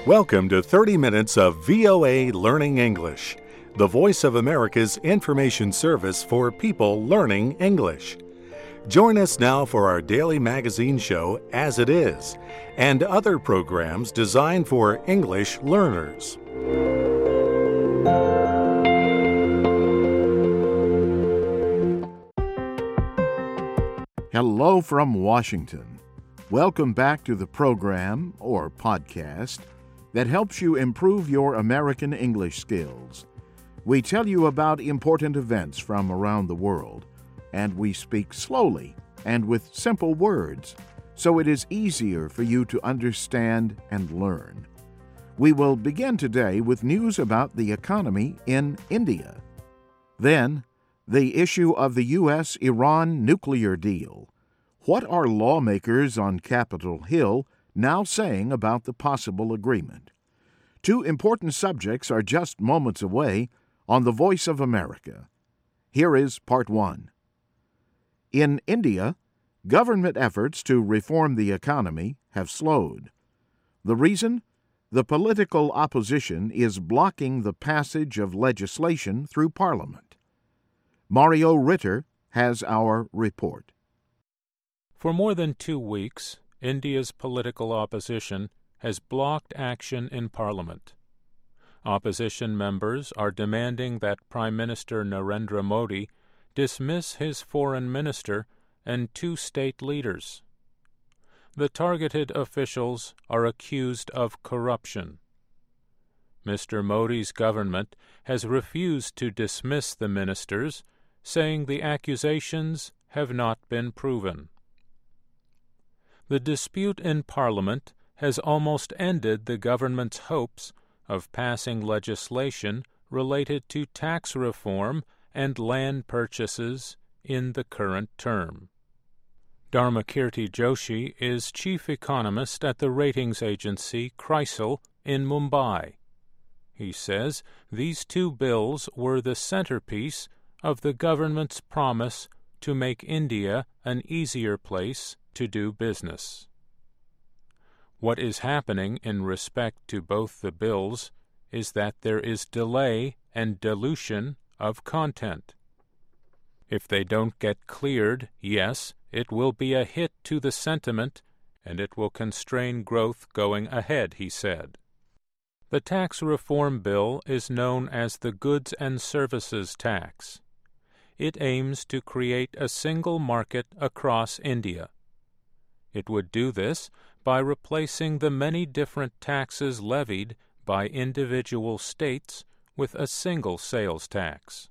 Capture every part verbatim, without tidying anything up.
Welcome to thirty minutes of V O A Learning English, the voice of America's information service for people learning English. Join us now for our daily magazine show, As It Is, and other programs designed for English learners. Hello from Washington. Welcome back to the program, or podcast, that helps you improve your American English skills. We tell you about important events from around the world, and we speak slowly and with simple words, so it is easier for you to understand and learn. We will begin today with news about the economy in India. Then, the issue of the U S Iran nuclear deal. What are lawmakers on Capitol Hill now saying about the possible agreement? Two important subjects are just moments away on The Voice of America. Here is part one. In India, government efforts to reform the economy have slowed. The reason? The political opposition is blocking the passage of legislation through Parliament. Mario Ritter has our report. For more than two weeks, India's political opposition has blocked action in Parliament. Opposition members are demanding that Prime Minister Narendra Modi dismiss his foreign minister and two state leaders. The targeted officials are accused of corruption. Mister Modi's government has refused to dismiss the ministers, saying the accusations have not been proven. The dispute in Parliament has almost ended the government's hopes of passing legislation related to tax reform and land purchases in the current term. Dharmakirti Joshi is chief economist at the ratings agency CRISIL in Mumbai. He says these two bills were the centerpiece of the government's promise to make India an easier place to do business. What is happening in respect to both the bills is that there is delay and dilution of content. If they don't get cleared, yes, it will be a hit to the sentiment and it will constrain growth going ahead, he said. The tax reform bill is known as the Goods and Services Tax. It aims to create a single market across India. It would do this by replacing the many different taxes levied by individual states with a single sales tax.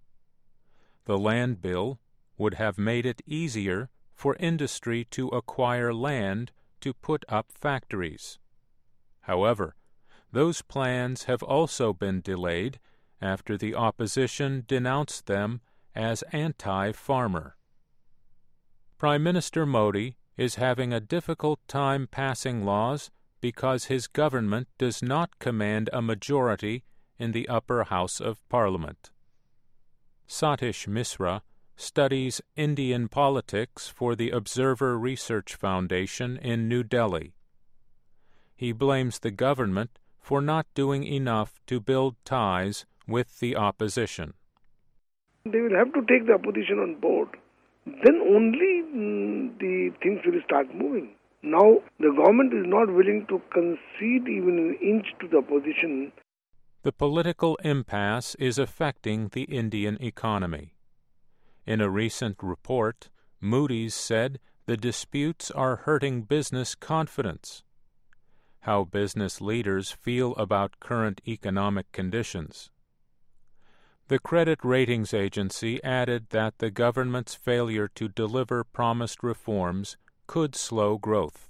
The land bill would have made it easier for industry to acquire land to put up factories. However, those plans have also been delayed after the opposition denounced them as anti-farmer. Prime Minister Modi is having a difficult time passing laws because his government does not command a majority in the upper house of Parliament. Satish Misra studies Indian politics for the Observer Research Foundation in New Delhi. He blames the government for not doing enough to build ties with the opposition. They will have to take the opposition on board. Then only mm, the things will start moving. Now, the government is not willing to concede even an inch to the opposition. The political impasse is affecting the Indian economy. In a recent report, Moody's said the disputes are hurting business confidence. How business leaders feel about current economic conditions. The credit ratings agency added that the government's failure to deliver promised reforms could slow growth.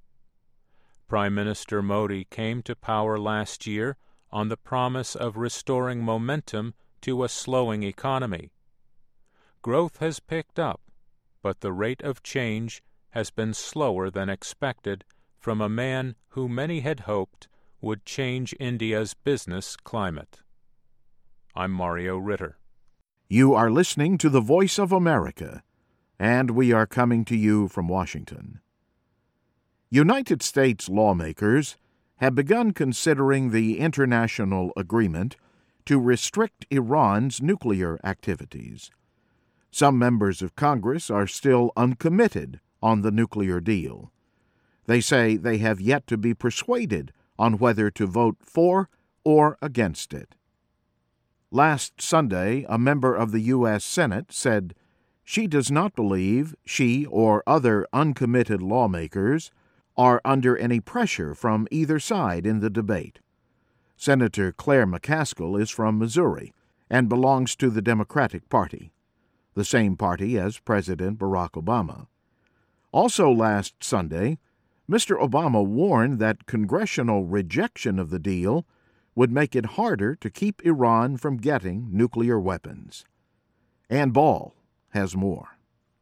Prime Minister Modi came to power last year on the promise of restoring momentum to a slowing economy. Growth has picked up, but the rate of change has been slower than expected from a man who many had hoped would change India's business climate. I'm Mario Ritter. You are listening to the Voice of America, and we are coming to you from Washington. United States lawmakers have begun considering the international agreement to restrict Iran's nuclear activities. Some members of Congress are still uncommitted on the nuclear deal. They say they have yet to be persuaded on whether to vote for or against it. Last Sunday, a member of the U S Senate said she does not believe she or other uncommitted lawmakers are under any pressure from either side in the debate. Senator Claire McCaskill is from Missouri and belongs to the Democratic Party, the same party as President Barack Obama. Also last Sunday, Mister Obama warned that congressional rejection of the deal would make it harder to keep Iran from getting nuclear weapons. Ann Ball has more.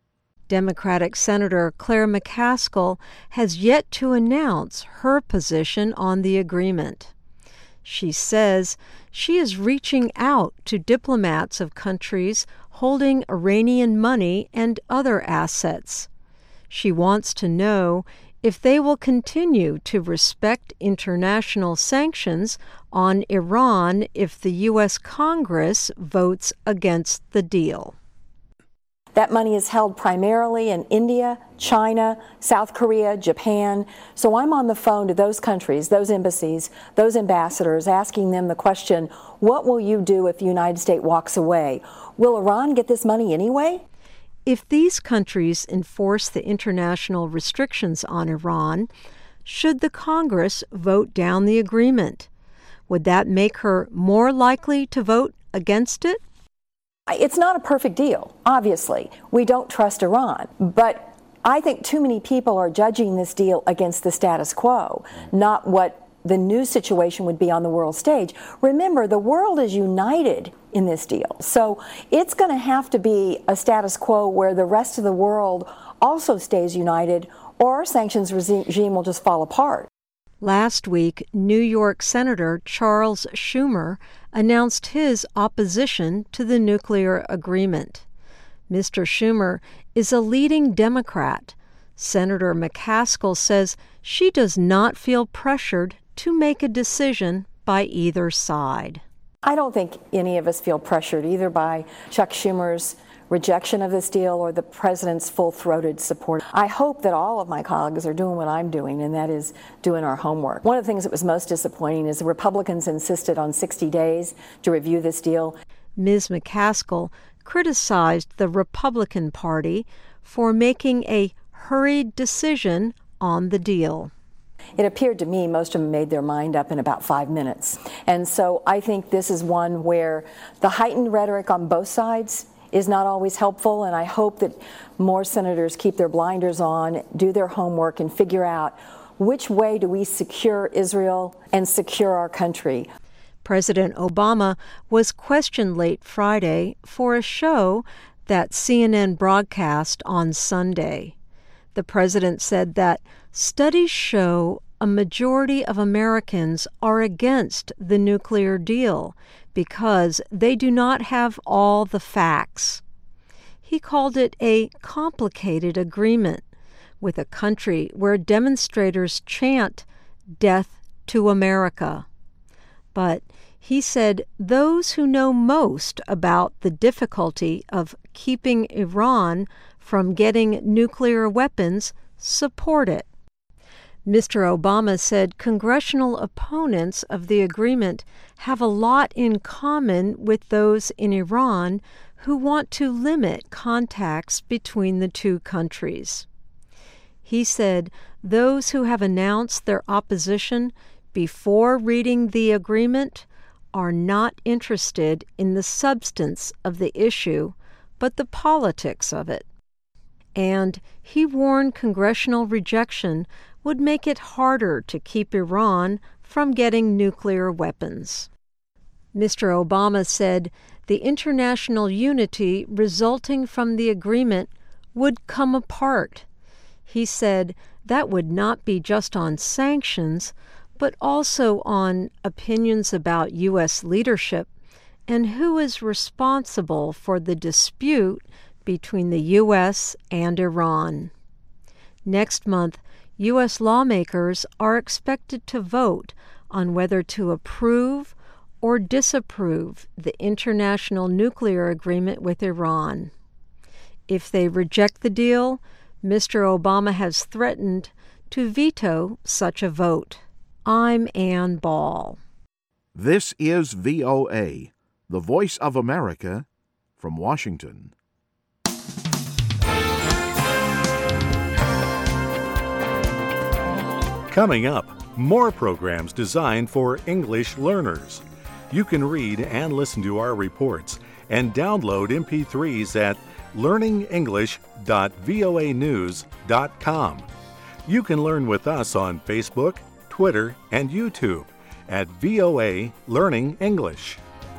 Democratic Senator Claire McCaskill has yet to announce her position on the agreement. She says she is reaching out to diplomats of countries holding Iranian money and other assets. She wants to know if they will continue to respect international sanctions on Iran if the U S Congress votes against the deal. That money is held primarily in India, China, South Korea, Japan. So I'm on the phone to those countries, those embassies, those ambassadors, asking them the question, what will you do if the United States walks away? Will Iran get this money anyway? If these countries enforce the international restrictions on Iran, should the Congress vote down the agreement? Would that make her more likely to vote against it? It's not a perfect deal, obviously. We don't trust Iran. But I think too many people are judging this deal against the status quo, not what the new situation would be on the world stage. Remember, the world is united in this deal. So it's going to have to be a status quo where the rest of the world also stays united, or our sanctions regime will just fall apart. Last week, New York Senator Charles Schumer announced his opposition to the nuclear agreement. Mister Schumer is a leading Democrat. Senator McCaskill says she does not feel pressured to make a decision by either side. I don't think any of us feel pressured either by Chuck Schumer's rejection of this deal or the president's full-throated support. I hope that all of my colleagues are doing what I'm doing, and that is doing our homework. One of the things that was most disappointing is the Republicans insisted on sixty days to review this deal. Miz McCaskill criticized the Republican Party for making a hurried decision on the deal. It appeared to me most of them made their mind up in about five minutes. And so I think this is one where the heightened rhetoric on both sides is not always helpful, and I hope that more senators keep their blinders on, do their homework, and figure out which way do we secure Israel and secure our country. President Obama was questioned late Friday for a show that C N N broadcast on Sunday. The president said that studies show a majority of Americans are against the nuclear deal because they do not have all the facts. He called it a complicated agreement with a country where demonstrators chant, "Death to America." But he said those who know most about the difficulty of keeping Iran from getting nuclear weapons support it. Mister Obama said congressional opponents of the agreement have a lot in common with those in Iran who want to limit contacts between the two countries. He said those who have announced their opposition before reading the agreement are not interested in the substance of the issue, but the politics of it. And he warned congressional rejection would make it harder to keep Iran from getting nuclear weapons. Mister Obama said the international unity resulting from the agreement would come apart. He said that would not be just on sanctions, but also on opinions about U S leadership and who is responsible for the dispute between the U S and Iran. Next month, U S lawmakers are expected to vote on whether to approve or disapprove the international nuclear agreement with Iran. If they reject the deal, Mister Obama has threatened to veto such a vote. I'm Ann Ball. This is V O A, the Voice of America, from Washington. Coming up, more programs designed for English learners. You can read and listen to our reports and download M P threes at learning english dot voa news dot com. You can learn with us on Facebook, Twitter, and YouTube at V O A Learning English.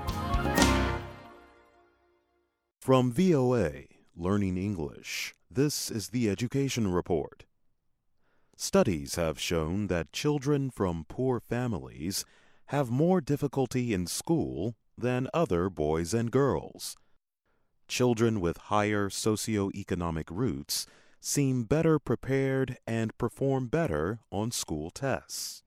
From V O A Learning English, this is the Education Report. Studies have shown that children from poor families have more difficulty in school than other boys and girls. Children with higher socioeconomic roots seem better prepared and perform better on school tests.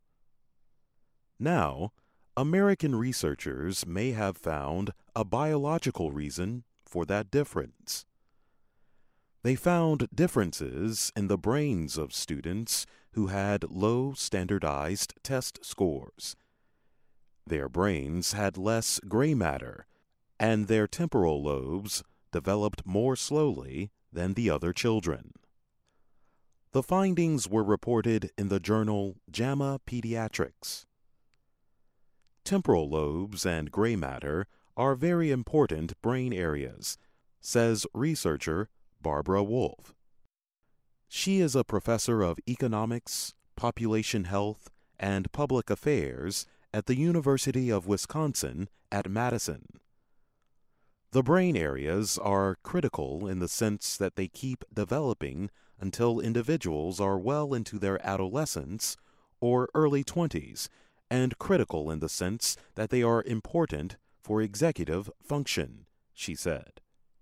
Now, American researchers may have found a biological reason for that difference. They found differences in the brains of students who had low standardized test scores. Their brains had less gray matter, and their temporal lobes developed more slowly than the other children. The findings were reported in the journal JAMA Pediatrics. Temporal lobes and gray matter are very important brain areas, says researcher Barbara Wolf. She is a professor of economics, population health, and public affairs at the University of Wisconsin at Madison. The brain areas are critical in the sense that they keep developing until individuals are well into their adolescence or early twenties, and critical in the sense that they are important for executive function, she said.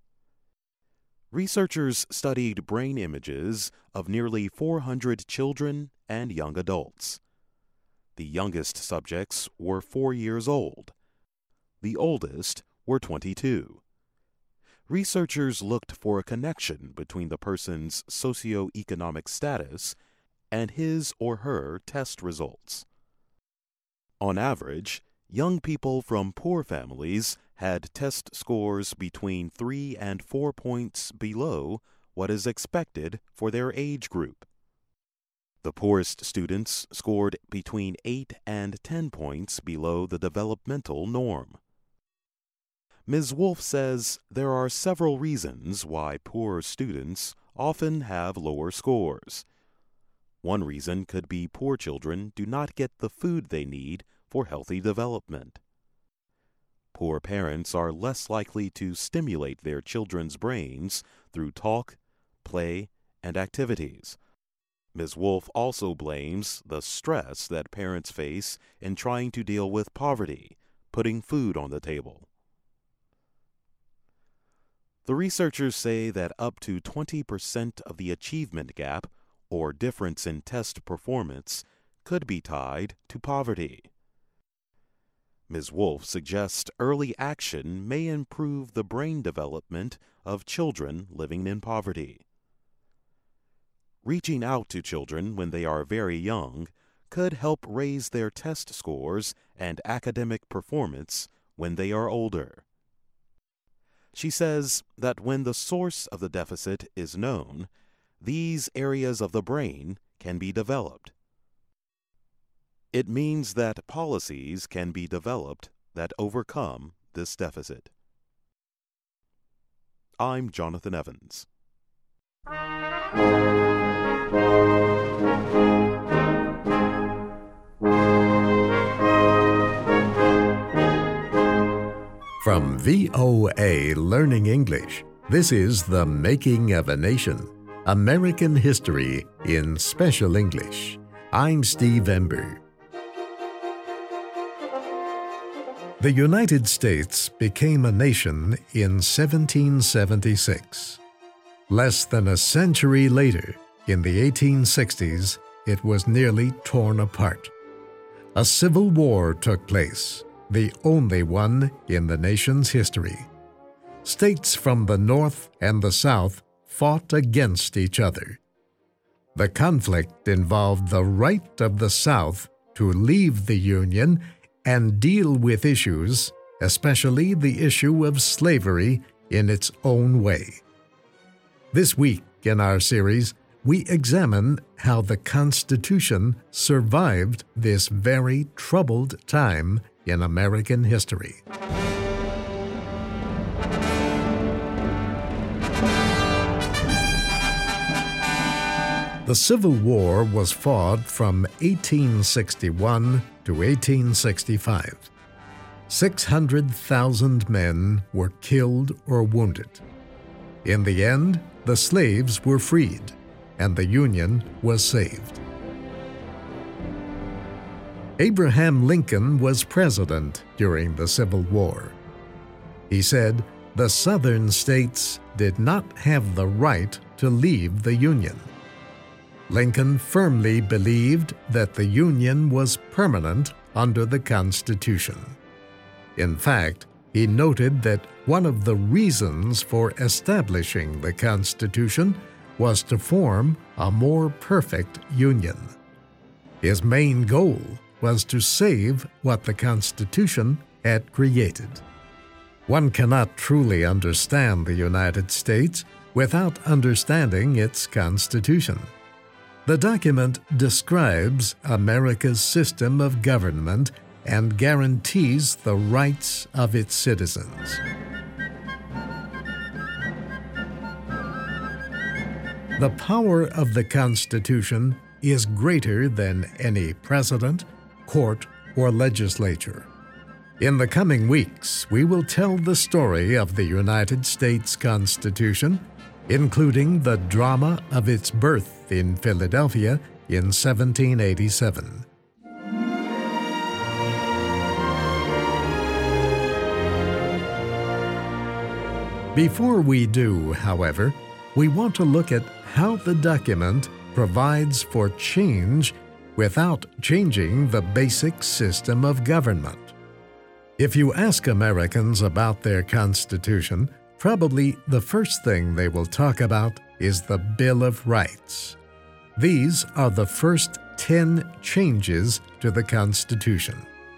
Researchers studied brain images of nearly four hundred children and young adults. The youngest subjects were four years old. The oldest were twenty-two. Researchers looked for a connection between the person's socioeconomic status and his or her test results. On average, young people from poor families had test scores between three and four points below what is expected for their age group. The poorest students scored between eight and ten points below the developmental norm. Miz Wolf says there are several reasons why poor students often have lower scores. One reason could be poor children do not get the food they need for healthy development. Poor parents are less likely to stimulate their children's brains through talk, play, and activities. Miz Wolf also blames the stress that parents face in trying to deal with poverty, putting food on the table. The researchers say that up to twenty percent of the achievement gap, or difference in test performance, could be tied to poverty. Miz Wolf suggests early action may improve the brain development of children living in poverty. Reaching out to children when they are very young could help raise their test scores and academic performance when they are older. She says that when the source of the deficit is known, these areas of the brain can be developed. It means that policies can be developed that overcome this deficit. I'm Jonathan Evans. From V O A Learning English, this is The Making of a Nation, American History in Special English. I'm Steve Ember. The United States became a nation in seventeen seventy-six. Less than a century later, in the eighteen sixties, it was nearly torn apart. A civil war took place, the only one in the nation's history. States from the North and the South fought against each other. The conflict involved the right of the South to leave the Union and deal with issues, especially the issue of slavery, in its own way. This week in our series, we examine how the Constitution survived this very troubled time in American history. The Civil War was fought from eighteen sixty-one to eighteen sixty-five. six hundred thousand men were killed or wounded. In the end, the slaves were freed, and the Union was saved. Abraham Lincoln was president during the Civil War. He said the Southern states did not have the right to leave the Union. Lincoln firmly believed that the Union was permanent under the Constitution. In fact, he noted that one of the reasons for establishing the Constitution was to form a more perfect Union. His main goal was to save what the Constitution had created. One cannot truly understand the United States without understanding its Constitution. The document describes America's system of government and guarantees the rights of its citizens. The power of the Constitution is greater than any president, court, or legislature. In the coming weeks, we will tell the story of the United States Constitution, including the drama of its birth in Philadelphia in seventeen eighty-seven. Before we do, however, we want to look at how the document provides for change without changing the basic system of government. If you ask Americans about their Constitution, probably the first thing they will talk about is the Bill of Rights. These are the first ten changes to the Constitution.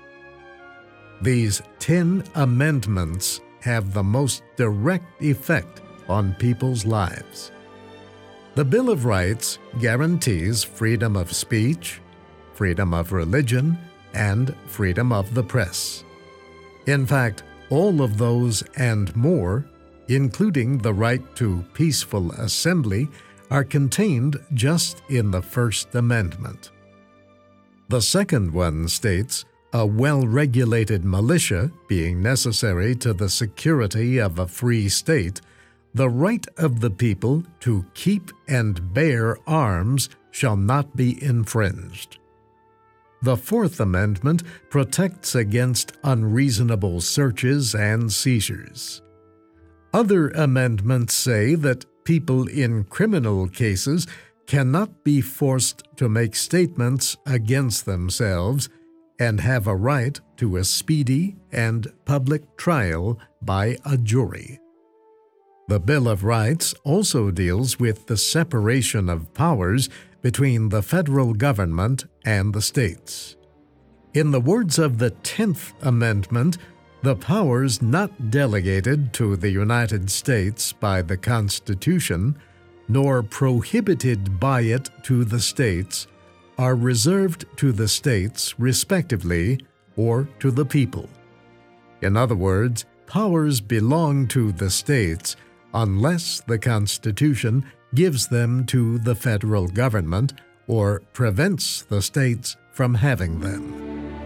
These ten amendments have the most direct effect on people's lives. The Bill of Rights guarantees freedom of speech, freedom of religion, and freedom of the press. In fact, all of those and more, including the right to peaceful assembly, are contained just in the First Amendment. The second one states a well-regulated militia being necessary to the security of a free state, the right of the people to keep and bear arms shall not be infringed. The Fourth Amendment protects against unreasonable searches and seizures. Other amendments say that people in criminal cases cannot be forced to make statements against themselves and have a right to a speedy and public trial by a jury. The Bill of Rights also deals with the separation of powers between the federal government and the states. In the words of the Tenth Amendment, the powers not delegated to the United States by the Constitution, nor prohibited by it to the states, are reserved to the states respectively or to the people. In other words, powers belong to the states unless the Constitution gives them to the federal government or prevents the states from having them.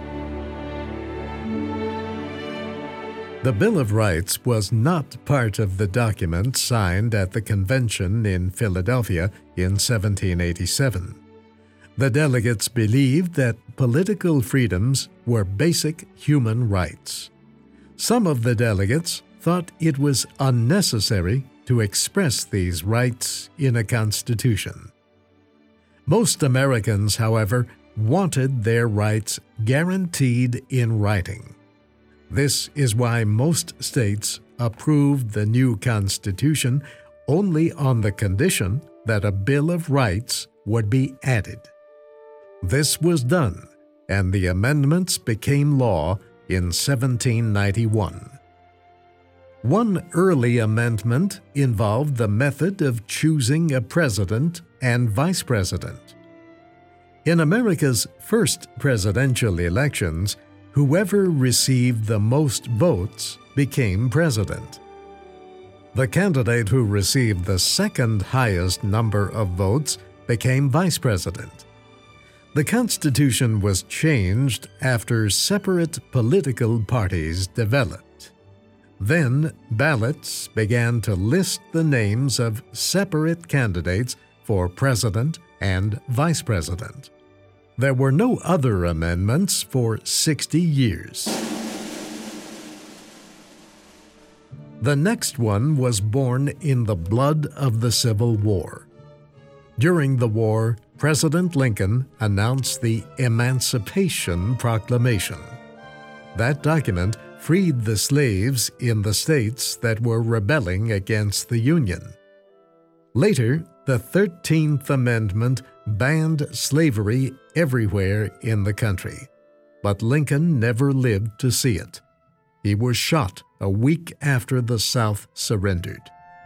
The Bill of Rights was not part of the document signed at the convention in Philadelphia in seventeen eighty-seven. The delegates believed that political freedoms were basic human rights. Some of the delegates thought it was unnecessary to express these rights in a constitution. Most Americans, however, wanted their rights guaranteed in writing. This is why most states approved the new Constitution only on the condition that a Bill of Rights would be added. This was done, and the amendments became law in seventeen ninety-one. One early amendment involved the method of choosing a president and vice president. In America's first presidential elections, whoever received the most votes became president. The candidate who received the second highest number of votes became vice president. The Constitution was changed after separate political parties developed. Then ballots began to list the names of separate candidates for president and vice president. There were no other amendments for sixty years. The next one was born in the blood of the Civil War. During the war, President Lincoln announced the Emancipation Proclamation. That document freed the slaves in the states that were rebelling against the Union. Later, the thirteenth Amendment banned slavery everywhere in the country, but Lincoln never lived to see it. He was shot a week after the South surrendered.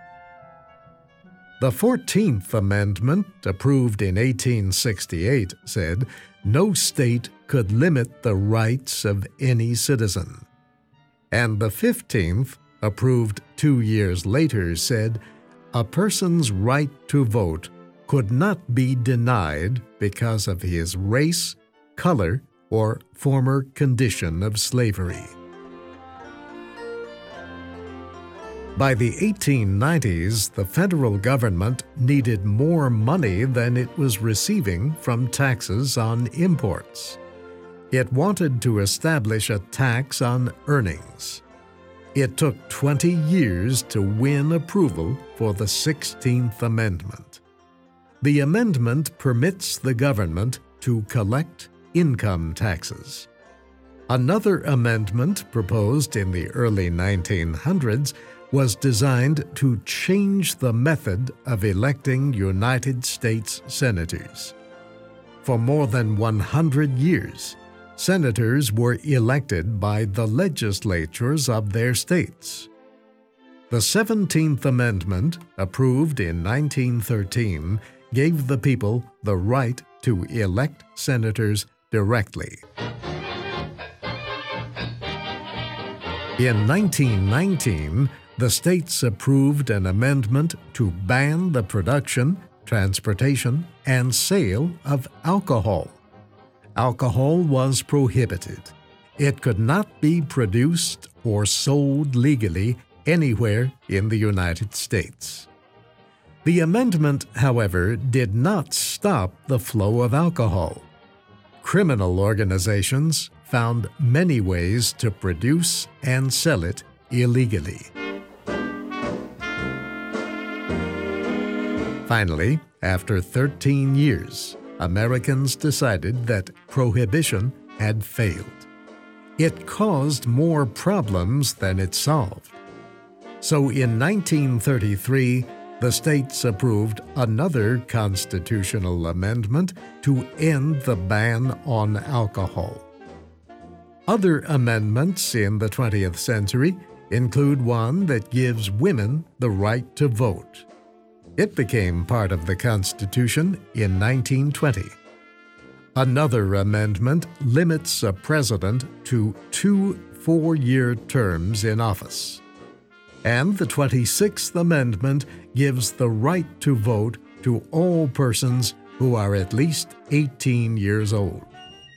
The fourteenth Amendment, approved in eighteen sixty-eight, said no state could limit the rights of any citizen. And the fifteenth, approved two years later, said a person's right to vote could not be denied because of his race, color, or former condition of slavery. By the eighteen nineties, the federal government needed more money than it was receiving from taxes on imports. It wanted to establish a tax on earnings. It took twenty years to win approval for the sixteenth Amendment. The amendment permits the government to collect income taxes. Another amendment proposed in the early nineteen hundreds was designed to change the method of electing United States senators. For more than one hundred years, senators were elected by the legislatures of their states. The seventeenth Amendment, approved in nineteen thirteen, gave the people the right to elect senators directly. In nineteen nineteen, the states approved an amendment to ban the production, transportation, and sale of alcohol. Alcohol was prohibited. It could not be produced or sold legally anywhere in the United States. The amendment, however, did not stop the flow of alcohol. Criminal organizations found many ways to produce and sell it illegally. Finally, after thirteen years, Americans decided that prohibition had failed. It caused more problems than it solved. So in nineteen thirty-three, the states approved another constitutional amendment to end the ban on alcohol. Other amendments in the twentieth century include one that gives women the right to vote. It became part of the Constitution in nineteen twenty. Another amendment limits a president to two four-year terms in office. And the twenty-sixth Amendment gives the right to vote to all persons who are at least eighteen years old.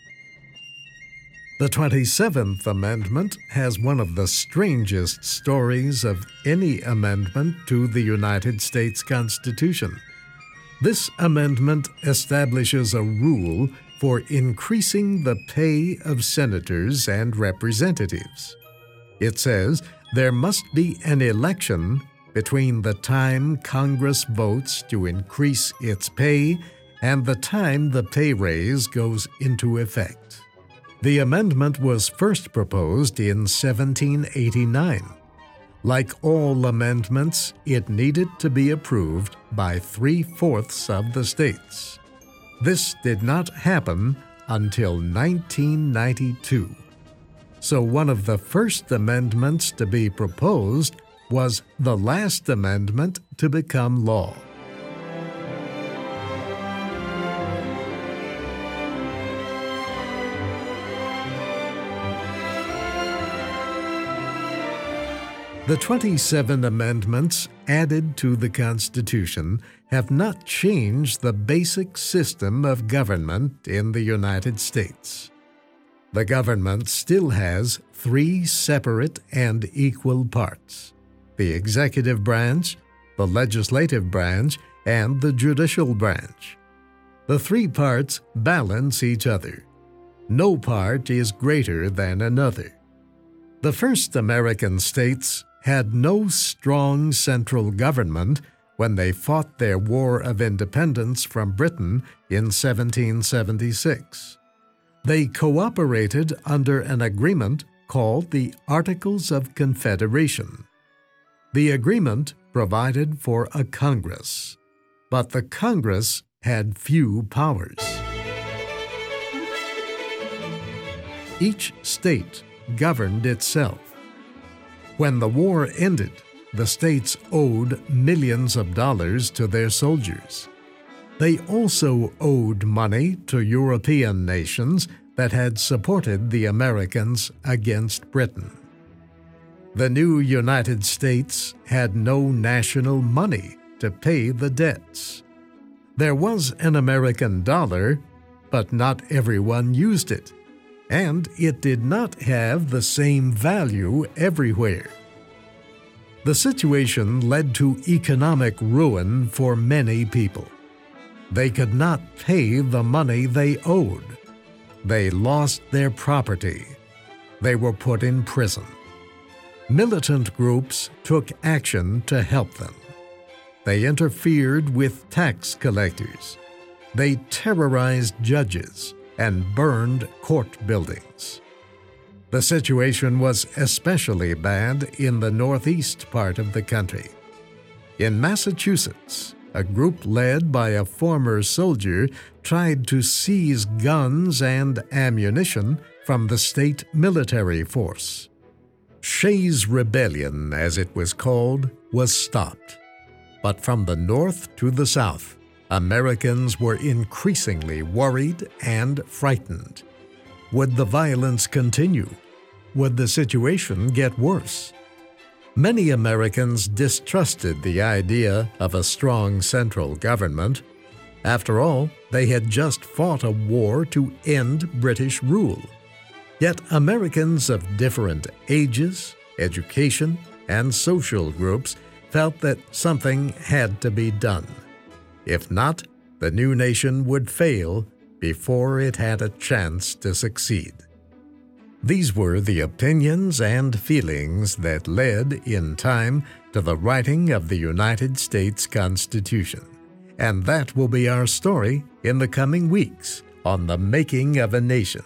The twenty-seventh Amendment has one of the strangest stories of any amendment to the United States Constitution. This amendment establishes a rule for increasing the pay of senators and representatives. It says there must be an election between the time Congress votes to increase its pay and the time the pay raise goes into effect. The amendment was first proposed in seventeen eighty-nine. Like all amendments, it needed to be approved by three-fourths of the states. This did not happen until nineteen ninety-two. So one of the first amendments to be proposed was the last amendment to become law. The twenty-seven amendments added to the Constitution have not changed the basic system of government in the United States. The government still has three separate and equal parts: the executive branch, the legislative branch, and the judicial branch. The three parts balance each other. No part is greater than another. The first American states had no strong central government when they fought their War of Independence from Britain in seventeen seventy-six. They cooperated under an agreement called the Articles of Confederation. The agreement provided for a Congress, but the Congress had few powers. Each state governed itself. When the war ended, the states owed millions of dollars to their soldiers. They also owed money to European nations that had supported the Americans against Britain. The new United States had no national money to pay the debts. There was an American dollar, but not everyone used it, and it did not have the same value everywhere. The situation led to economic ruin for many people. They could not pay the money they owed. They lost their property. They were put in prison. Militant groups took action to help them. They interfered with tax collectors. They terrorized judges and burned court buildings. The situation was especially bad in the northeast part of the country. In Massachusetts, a group led by a former soldier tried to seize guns and ammunition from the state military force. Shays' Rebellion, as it was called, was stopped. But from the north to the south, Americans were increasingly worried and frightened. Would the violence continue? Would the situation get worse? Many Americans distrusted the idea of a strong central government. After all, they had just fought a war to end British rule. Yet Americans of different ages, education, and social groups felt that something had to be done. If not, the new nation would fail before it had a chance to succeed. These were the opinions and feelings that led, in time, to the writing of the United States Constitution. And that will be our story in the coming weeks on The Making of a Nation.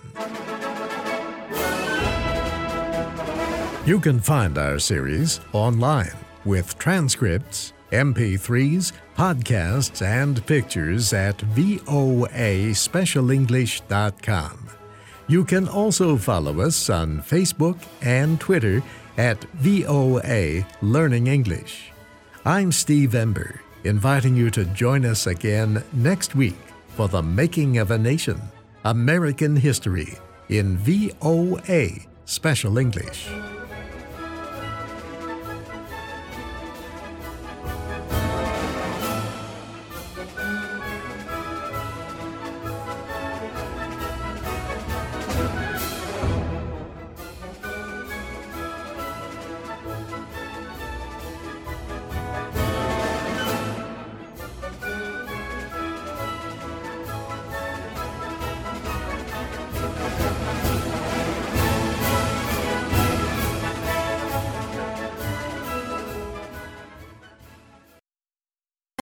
You can find our series online with transcripts, M P threes, podcasts, and pictures at voa special english dot com. You can also follow us on Facebook and Twitter at V O A Learning English. I'm Steve Ember, inviting you to join us again next week for The Making of a Nation, American History in V O A Special English.